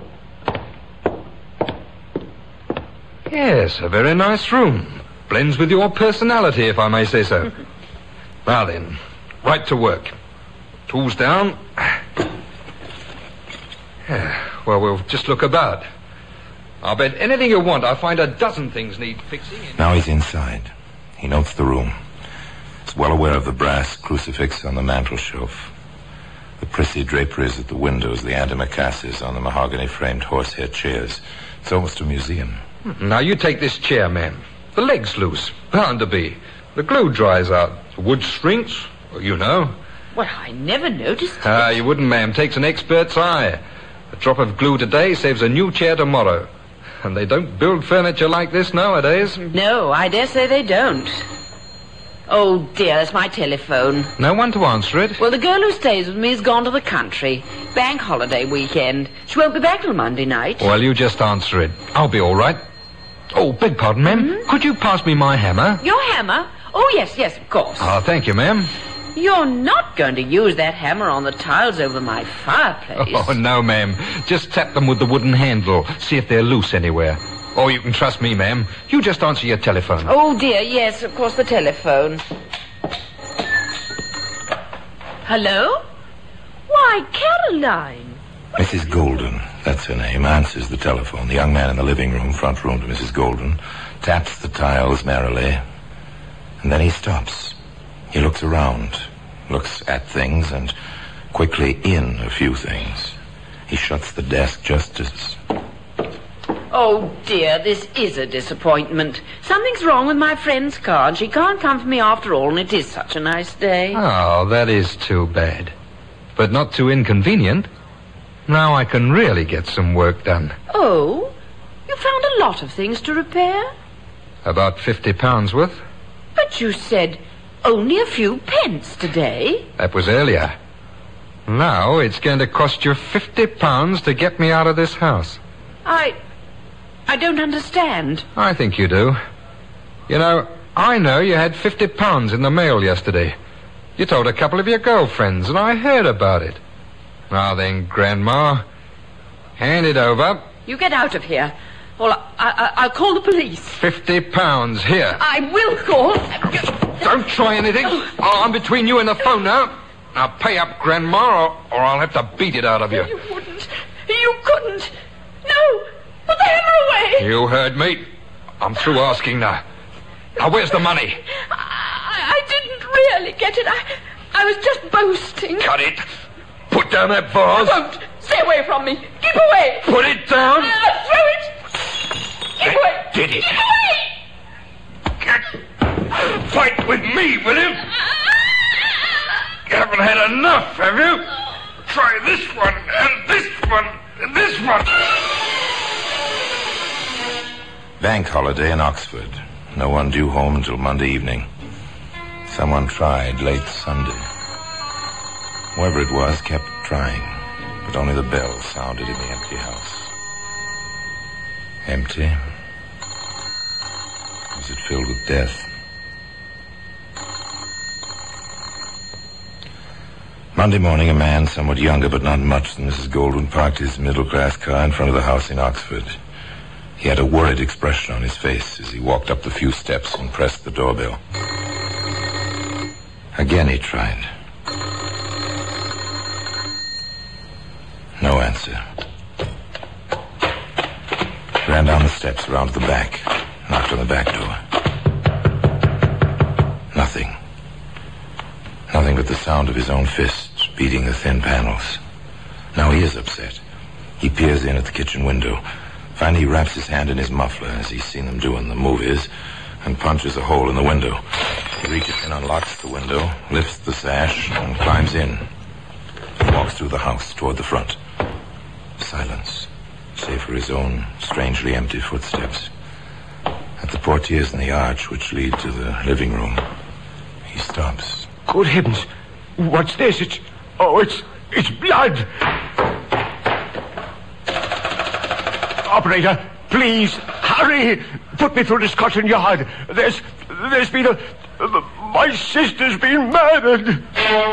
Yes, a very nice room. Blends with your personality, if I may say so. Now then, right to work. Tools down. Well, we'll just look about. I'll bet anything you want, I'll find a dozen things need fixing. Now he's inside. He notes the room. He's well aware of the brass crucifix on the mantel shelf, the prissy draperies at the windows, the antimacassars on the mahogany-framed horsehair chairs. It's almost a museum. Now, you take this chair, ma'am. The leg's loose. Bound to be. The glue dries out. The wood shrinks. Well, you know. Well, I never noticed it. Ah, you wouldn't, ma'am. Takes an expert's eye. A drop of glue today saves a new chair tomorrow. And they don't build furniture like this nowadays. No, I dare say they don't. Oh, dear, that's my telephone. No one to answer it? Well, the girl who stays with me has gone to the country. Bank holiday weekend. She won't be back till Monday night. Well, you just answer it. I'll be all right. Oh, beg pardon, ma'am. Mm-hmm. Could you pass me my hammer? Your hammer? Oh, yes, yes, of course. Oh, thank you, ma'am. You're not going to use that hammer on the tiles over my fireplace. Oh, no, ma'am. Just tap them with the wooden handle. See if they're loose anywhere. Oh, you can trust me, ma'am. You just answer your telephone. Oh, dear, yes, of course, the telephone. Hello? Why, Caroline. Missus Golden, that's her name, answers the telephone. The young man in the living room, front room to Missus Golden, taps the tiles merrily, and then he stops. He looks around, looks at things, and quickly in a few things. He shuts the desk just as... Oh, dear, this is a disappointment. Something's wrong with my friend's car, and she can't come for me after all, and it is such a nice day. Oh, that is too bad. But not too inconvenient. Now I can really get some work done. Oh? You found a lot of things to repair? About fifty pounds worth. But you said only a few pence today. That was earlier. Now it's going to cost you fifty pounds to get me out of this house. I... I don't understand. I think you do. You know, I know you had fifty pounds in the mail yesterday. You told a couple of your girlfriends, and I heard about it. Now then, Grandma, hand it over. You get out of here, or I, I, I'll call the police. Fifty pounds, here. I will call. Don't try anything. Oh, I'm between you and the phone now. Now pay up, Grandma, or, or I'll have to beat it out of you. You wouldn't. You couldn't. No. Put the hammer away. You heard me. I'm through asking now. Now, where's the money? I, I didn't really get it. I, I was just boasting. Cut it. Put down that vase. I won't. Stay away from me. Keep away. Put it down. Uh, throw it. Keep I away. did it. Keep away. Fight with me, will you? You haven't had enough, have you? Try this one, and this one, and this one. Bank holiday in Oxford. No one due home until Monday evening. Someone tried late Sunday. Whoever it was kept trying, but only the bell sounded in the empty house. Empty? Was it filled with death? Monday morning, a man somewhat younger but not much than Missus Goldwyn parked his middle-class car in front of the house in Oxford. He had a worried expression on his face as he walked up the few steps and pressed the doorbell. Again he tried. No answer. He ran down the steps, around to the back, knocked on the back door. Nothing. Nothing but the sound of his own fists beating the thin panels. Now he is upset. He peers in at the kitchen window. Finally, he wraps his hand in his muffler, as he's seen them do in the movies, and punches a hole in the window. He reaches in, unlocks the window, lifts the sash, and climbs in. He walks through the house toward the front. Silence, save for his own strangely empty footsteps. At the portieres in the arch which lead to the living room, he stops. Good heavens! What's this? It's... Oh, it's... it's blood! Operator, please, hurry! Put me through to Scotland Yard. There's... there's been a... my sister's been murdered!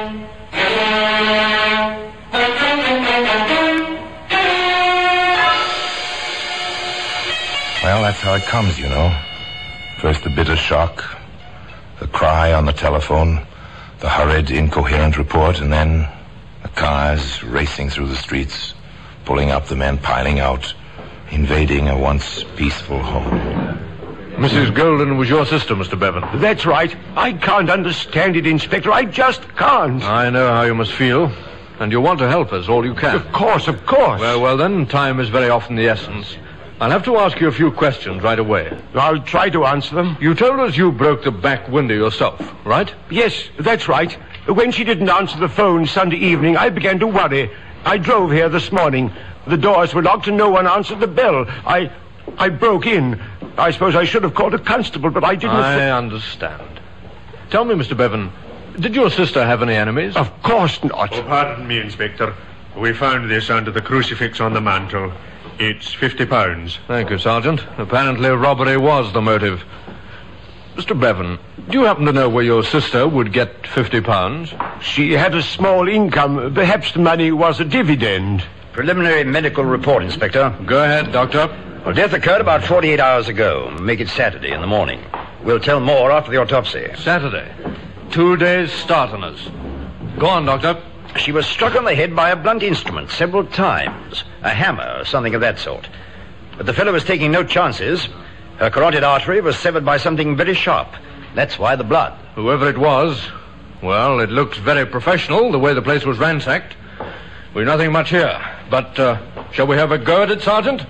Well, that's how it comes, you know. First the bitter shock, the cry on the telephone, the hurried, incoherent report, and then the cars racing through the streets, pulling up, the men piling out, invading a once peaceful home. Missus Golden was your sister, Mister Bevan. That's right. I can't understand it, Inspector. I just can't. I know how you must feel, and you want to help us all you can. Of course, of course. Well, well, then, time is very often the essence. I'll have to ask you a few questions right away. I'll try to answer them. You told us you broke the back window yourself, right? Yes, that's right. When she didn't answer the phone Sunday evening, I began to worry. I drove here this morning. The doors were locked and no one answered the bell. I... I broke in. I suppose I should have called a constable, but I didn't... I th- understand. Tell me, Mister Bevan, did your sister have any enemies? Of course not. Oh, pardon me, Inspector. We found this under the crucifix on the mantel. It's fifty pounds. Thank you, Sergeant. Apparently robbery was the motive. Mister Bevan, do you happen to know where your sister would get fifty pounds? She had a small income. Perhaps the money was a dividend. Preliminary medical report, Inspector. Go ahead, Doctor. Well, death occurred about forty-eight hours ago. Make it Saturday in the morning. We'll tell more after the autopsy. Saturday. Two days start on us. Go on, Doctor. She was struck on the head by a blunt instrument several times. A hammer or something of that sort. But the fellow was taking no chances. Her carotid artery was severed by something very sharp. That's why the blood. Whoever it was, well, it looked very professional, the way the place was ransacked. We've nothing much here. But, uh, shall we have a go at it, Sergeant?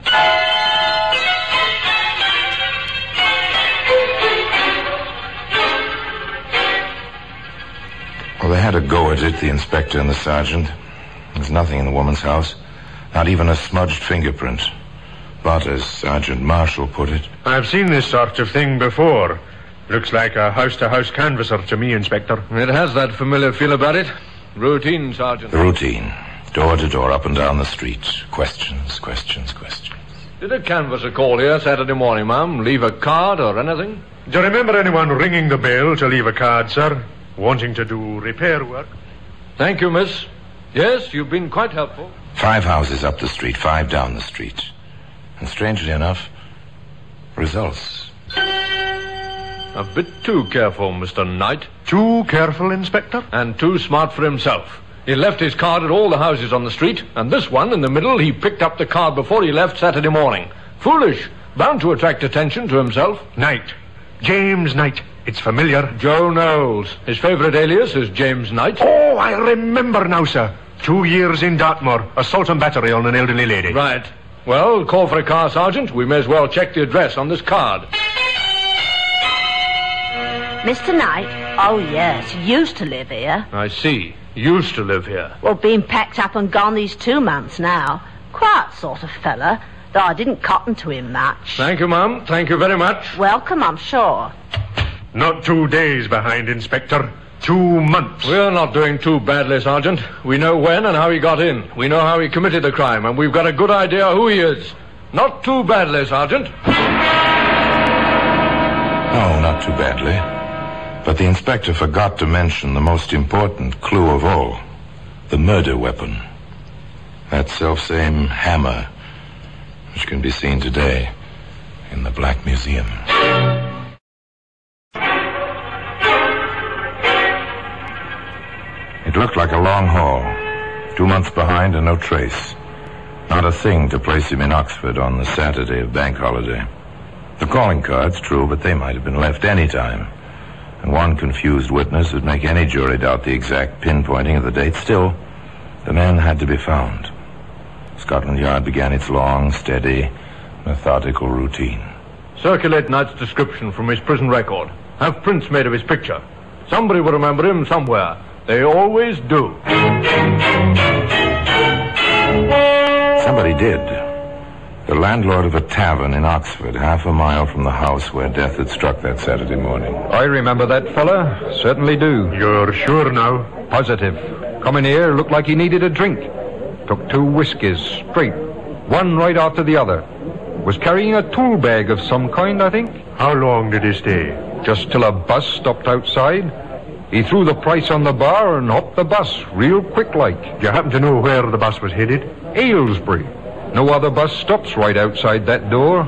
Well, they had a go at it, the inspector and the sergeant. There's nothing in the woman's house. Not even a smudged fingerprint. But, as Sergeant Marshall put it... I've seen this sort of thing before. Looks like a house-to-house canvasser to me, Inspector. It has that familiar feel about it. Routine, Sergeant. Routine. Door to door, up and down the street. Questions, questions, questions. Did a canvasser call here Saturday morning, ma'am? Leave a card or anything? Do you remember anyone ringing the bell to leave a card, sir? Wanting to do repair work? Thank you, miss. Yes, you've been quite helpful. Five houses up the street, five down the street. And strangely enough, results. A bit too careful, Mister Knight. Too careful, Inspector? And too smart for himself. He left his card at all the houses on the street, and this one, in the middle, he picked up the card before he left Saturday morning. Foolish. Bound to attract attention to himself. Knight. James Knight. It's familiar. Joe Knowles. His favorite alias is James Knight. Oh, I remember now, sir. Two years in Dartmoor. Assault and battery on an elderly lady. Right. Well, call for a car, Sergeant. We may as well check the address on this card. Mister Knight? Oh, yes. Used to live here. I see. Used to live here. Well, been packed up and gone these two months now. Quiet sort of fella, though I didn't cotton to him much. Thank you, ma'am. Thank you very much. Welcome, I'm sure. Not two days behind, Inspector. Two months. We're not doing too badly, Sergeant. We know when and how he got in. We know how he committed the crime, and we've got a good idea who he is. Not too badly, Sergeant. No, not too badly. But the inspector forgot to mention the most important clue of all. The murder weapon. That selfsame hammer, which can be seen today in the Black Museum. It looked like a long haul. Two months behind and no trace. Not a thing to place him in Oxford on the Saturday of bank holiday. The calling cards, true, but they might have been left any time. And one confused witness would make any jury doubt the exact pinpointing of the date. Still, the man had to be found. Scotland Yard began its long, steady, methodical routine. Circulate Knight's description from his prison record. Have prints made of his picture. Somebody will remember him somewhere. They always do. Somebody did. The landlord of a tavern in Oxford, half a mile from the house where death had struck that Saturday morning. I remember that fella. Certainly do. You're sure now? Positive. Come in here, looked like he needed a drink. Took two whiskies, straight. One right after the other. Was carrying a tool bag of some kind, I think. How long did he stay? Just till a bus stopped outside. He threw the price on the bar and hopped the bus, real quick like. Do you happen to know where the bus was headed? Aylesbury. No other bus stops right outside that door.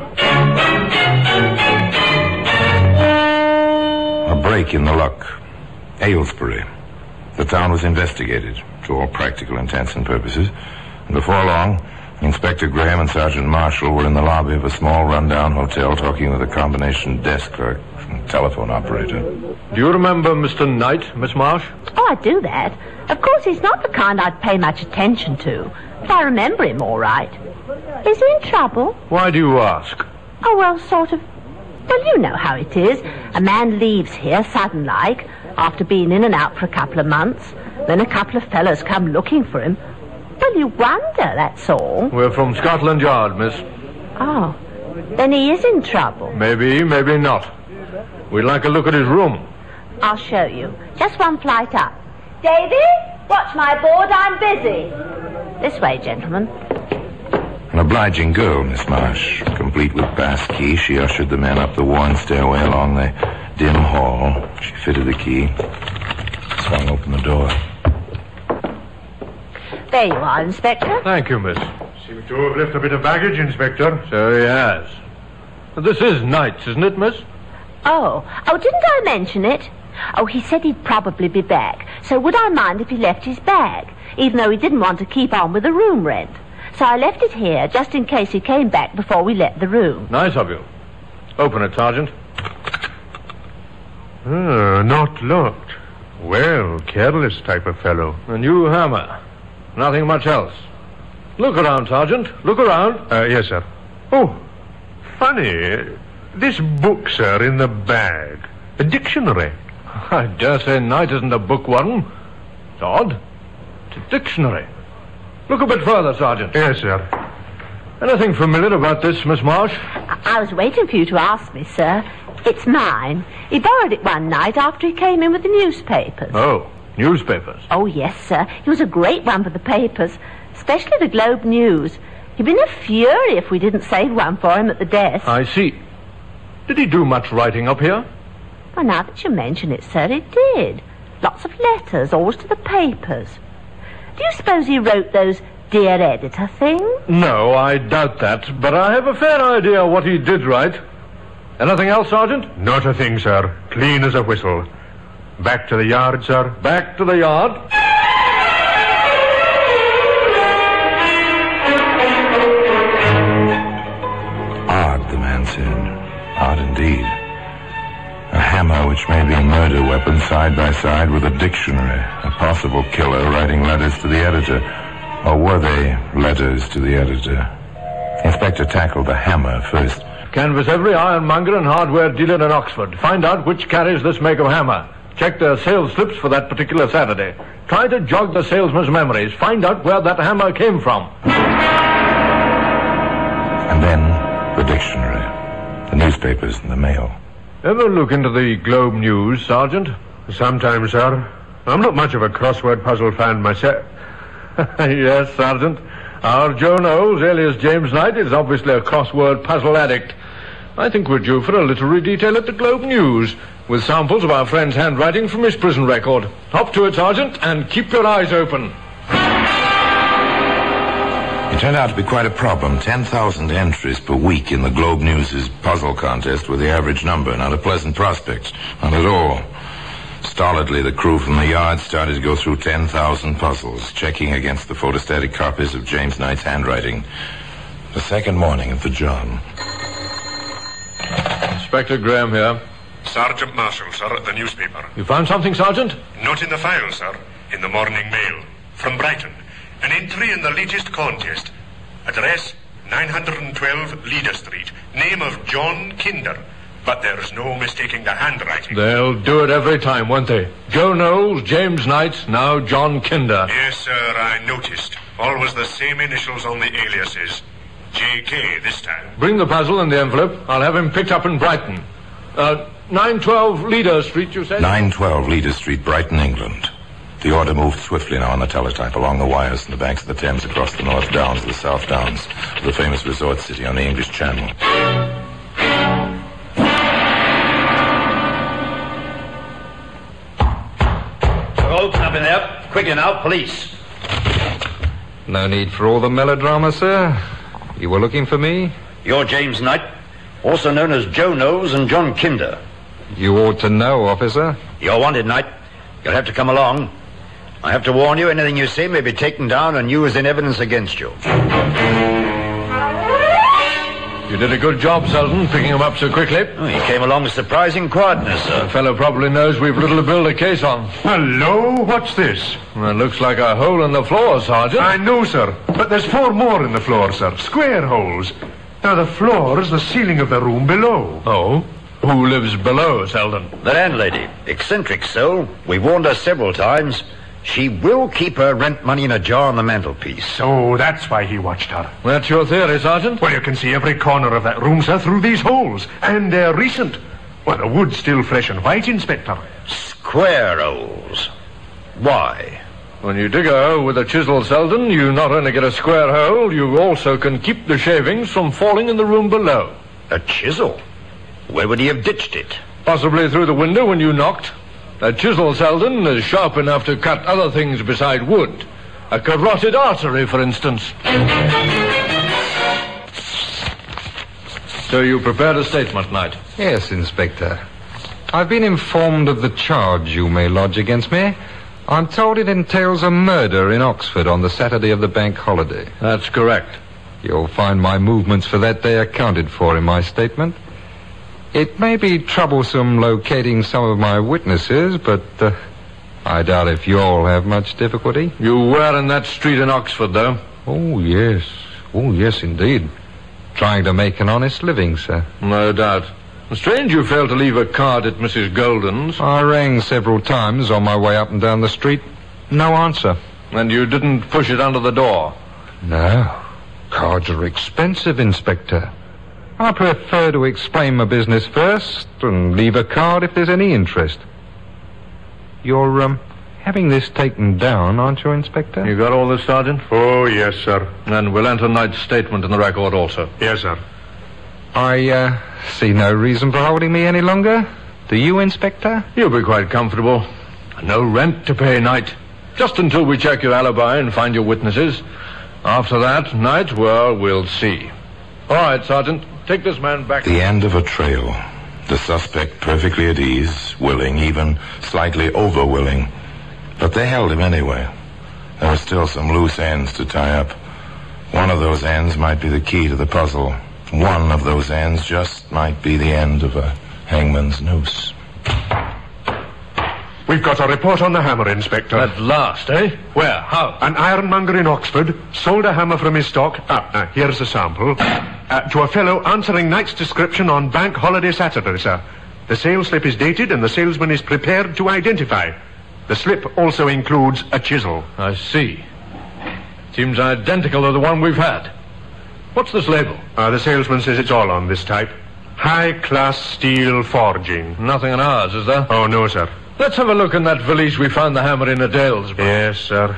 A break in the luck. Aylesbury. The town was investigated, to all practical intents and purposes. And before long, Inspector Graham and Sergeant Marshall were in the lobby of a small rundown hotel talking with a combination desk clerk and telephone operator. Do you remember Mister Knight, Miss Marsh? Oh, I do that. Of course, he's not the kind I'd pay much attention to, but I remember him all right. Is he in trouble? Why do you ask? Oh, well, sort of. Well, you know how it is. A man leaves here sudden-like, after being in and out for a couple of months. Then a couple of fellows come looking for him. Well, you wonder, that's all. We're from Scotland Yard, miss. Oh, then he is in trouble. Maybe, maybe not. We'd like a look at his room. I'll show you. Just one flight up. Davy, watch my board, I'm busy. This way, gentlemen. An obliging girl, Miss Marsh. Complete with bass key, she ushered the men up the worn stairway along the dim hall. She fitted the key, swung open the door. There you are, Inspector. Thank you, miss. Seems to have left a bit of baggage, Inspector. So he has. This is Knight's, isn't it, miss? Oh. Oh, didn't I mention it? Oh, he said he'd probably be back. So would I mind if he left his bag, even though he didn't want to keep on with the room rent? So I left it here, just in case he came back before we let the room. Nice of you. Open it, Sergeant. Ah, not locked. Well, careless type of fellow. A new hammer. Nothing much else. Look around, Sergeant. Look around. Uh, yes, sir. Oh, funny. This book, sir, in the bag. A dictionary. I dare say Knight isn't a bookworm. It's odd. It's a dictionary. Look a bit further, Sergeant. Yes, sir. Anything familiar about this, Miss Marsh? I, I was waiting for you to ask me, sir. It's mine. He borrowed it one night after he came in with the newspapers. Oh, newspapers. Oh, yes, sir. He was a great one for the papers, especially the Globe News. He'd been a fury if we didn't save one for him at the desk. I see. Did he do much writing up here? Well, now that you mention it, sir, he did. Lots of letters, always to the papers. Do you suppose he wrote those Dear Editor things? No, I doubt that, but I have a fair idea what he did write. Anything else, Sergeant? Not a thing, sir. Clean as a whistle. Back to the yard, sir. Back to the yard. Odd, the man said. Odd indeed. A hammer which may be a murder weapon side by side with a dictionary. A possible killer writing letters to the editor. Or were they letters to the editor? Inspector tackled the hammer first. Canvass every ironmonger and hardware dealer in Oxford. Find out which carries this make of hammer. Check their sales slips for that particular Saturday. Try to jog the salesman's memories. Find out where that hammer came from. And then the dictionary, the newspapers and the mail. Ever look into the Globe News, Sergeant? Sometimes, sir. I'm not much of a crossword puzzle fan myself. Yes, Sergeant. Our Joe Knowles, alias James Knight, is obviously a crossword puzzle addict. I think we're due for a literary detail at the Globe News, with samples of our friend's handwriting from his prison record. Hop to it, Sergeant, and keep your eyes open. It turned out to be quite a problem. ten thousand entries per week in the Globe News' puzzle contest were the average number. Not a pleasant prospect. Not at all. Stolidly, the crew from the yard started to go through ten thousand puzzles, checking against the photostatic copies of James Knight's handwriting. The second morning of the job. Inspector Graham here. Sergeant Marshall, sir, at the newspaper. You found something, Sergeant? Not in the file, sir. In the Morning Mail. From Brighton. An entry in the latest contest. Address nine twelve Leader Street. Name of John Kinder. But there's no mistaking the handwriting. They'll do it every time, won't they? Joe Knowles, James Knight, now John Kinder. Yes, sir, I noticed. Always the same initials on the aliases. J K this time. Bring the puzzle and the envelope. I'll have him picked up in Brighton. Uh, nine twelve Leader Street, you said? nine twelve Leader Street, Brighton, England. The order moved swiftly now on the teletype along the wires from the banks of the Thames across the North Downs to the South Downs, the famous resort city on the English Channel. Open up in there. Quickly now, police. No need for all the melodrama, sir. You were looking for me? You're James Knight, also known as Joe Knowles and John Kinder. You ought to know, officer. You're wanted, Knight. You'll have to come along. I have to warn you, anything you say may be taken down and used in evidence against you. You did a good job, Selden, picking him up so quickly. Oh, he came along with surprising quietness, sir. The fellow probably knows we've little to build a case on. Hello? What's this? Well, it looks like a hole in the floor, Sergeant. I know, sir. But there's four more in the floor, sir. Square holes. Now, the floor is the ceiling of the room below. Oh? Who lives below, Selden? The landlady. Eccentric soul. We've warned her several times. She will keep her rent money in a jar on the mantelpiece. So that's why he watched her. That's your theory, Sergeant? Well, you can see every corner of that room, sir, through these holes. And they're recent. Well, the wood's still fresh and white, Inspector. Square holes. Why? When you dig a hole with a chisel, Selden, you not only get a square hole, you also can keep the shavings from falling in the room below. A chisel? Where would he have ditched it? Possibly through the window when you knocked. A chisel, Selden, is sharp enough to cut other things beside wood. A carotid artery, for instance. So you prepared a statement, Knight? Yes, Inspector. I've been informed of the charge you may lodge against me. I'm told it entails a murder in Oxford on the Saturday of the bank holiday. That's correct. You'll find my movements for that day accounted for in my statement. It may be troublesome locating some of my witnesses, but uh, I doubt if you all have much difficulty. You were in that street in Oxford, though? Oh, yes. Oh, yes, indeed. Trying to make an honest living, sir. No doubt. Strange you failed to leave a card at Missus Golden's. I rang several times on my way up and down the street. No answer. And you didn't push it under the door? No. Cards are expensive, Inspector. I prefer to explain my business first and leave a card if there's any interest. You're, um, having this taken down, aren't you, Inspector? You got all this, Sergeant? Oh, yes, sir. And we'll enter Knight's statement in the record also. Yes, sir. I, uh, see no reason for holding me any longer. Do you, Inspector? You'll be quite comfortable. No rent to pay, Knight. Just until we check your alibi and find your witnesses. After that, Knight, well, we'll see. All right, Sergeant. Take this man back. The end of a trail. The suspect perfectly at ease, willing, even slightly over-willing. But they held him anyway. There were still some loose ends to tie up. One of those ends might be the key to the puzzle. One of those ends just might be the end of a hangman's noose. We've got a report on the hammer, Inspector. At last, eh? Where? How? An ironmonger in Oxford sold a hammer from his stock. Ah, uh, here's a sample. Uh, to a fellow answering Knight's description on Bank Holiday Saturday, sir. The sales slip is dated and the salesman is prepared to identify. The slip also includes a chisel. I see. Seems identical to the one we've had. What's this label? Uh, the salesman says it's all on this type. High-class steel forging. Nothing on ours, is there? Oh, no, sir. Let's have a look in that valise we found the hammer in Adele's. Yes, sir.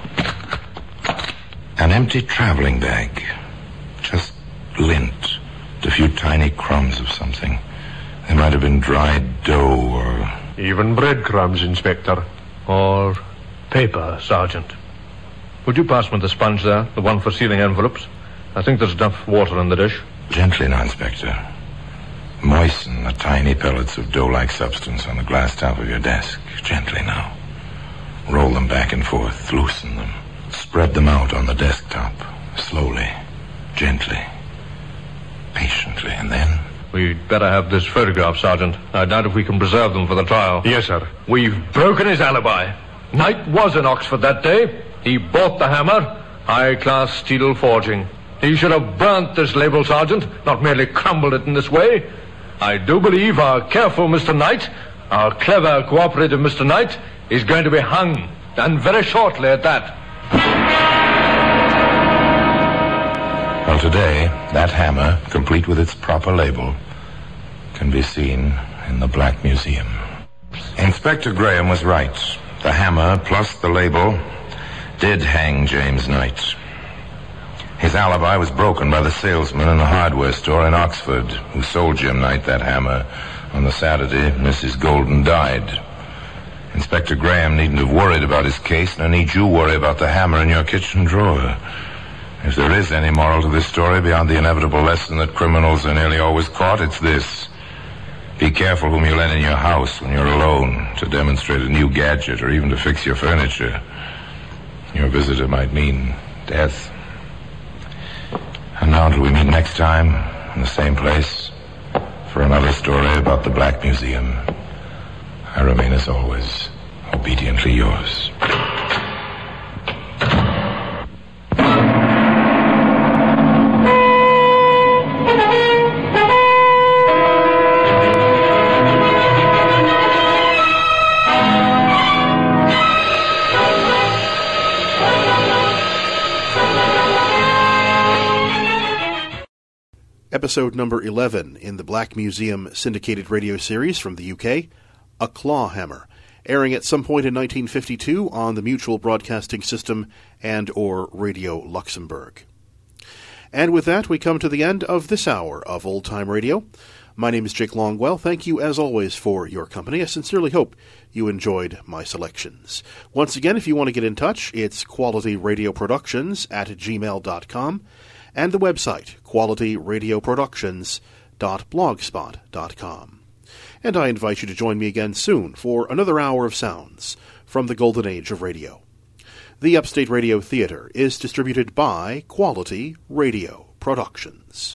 An empty traveling bag. Just lint. A few tiny crumbs of something. They might have been dried dough or... Even breadcrumbs, Inspector. Or paper, Sergeant. Would you pass me the sponge there, the one for sealing envelopes? I think there's enough water in the dish. Gently now, Inspector. Moisten the tiny pellets of dough-like substance on the glass top of your desk. Gently now. Roll them back and forth. Loosen them. Spread them out on the desktop. Slowly. Gently. Patiently. And then... We'd better have this photograph, Sergeant. I doubt if we can preserve them for the trial. Yes, sir. We've broken his alibi. Knight was in Oxford that day. He bought the hammer. High-class steel forging. He should have burnt this label, Sergeant, not merely crumbled it in this way. I do believe our careful Mister Knight, our clever, cooperative Mister Knight, is going to be hung, and very shortly at that. Well, today, that hammer, complete with its proper label, can be seen in the Black Museum. Inspector Graham was right. The hammer, plus the label, did hang James Knight. His alibi was broken by the salesman in the hardware store in Oxford who sold Jim Knight that hammer on the Saturday Missus Golden died. Inspector Graham needn't have worried about his case, nor need you worry about the hammer in your kitchen drawer. If there is any moral to this story beyond the inevitable lesson that criminals are nearly always caught, it's this. Be careful whom you let in your house when you're alone to demonstrate a new gadget or even to fix your furniture. Your visitor might mean death. And now until we meet next time in the same place for another story about the Black Museum, I remain as always obediently yours. Episode number eleven in the Black Museum syndicated radio series from the U K, A Claw Hammer, airing at some point in nineteen fifty-two on the Mutual Broadcasting System and or Radio Luxembourg. And with that, we come to the end of this hour of Old Time Radio. My name is Jake Longwell. Thank you, as always, for your company. I sincerely hope you enjoyed my selections. Once again, if you want to get in touch, it's Quality Radio Productions at gmail dot com. And the website, quality radio productions dot blogspot dot com. And I invite you to join me again soon for another hour of sounds from the golden age of radio. The Upstate Radio Theater is distributed by Quality Radio Productions.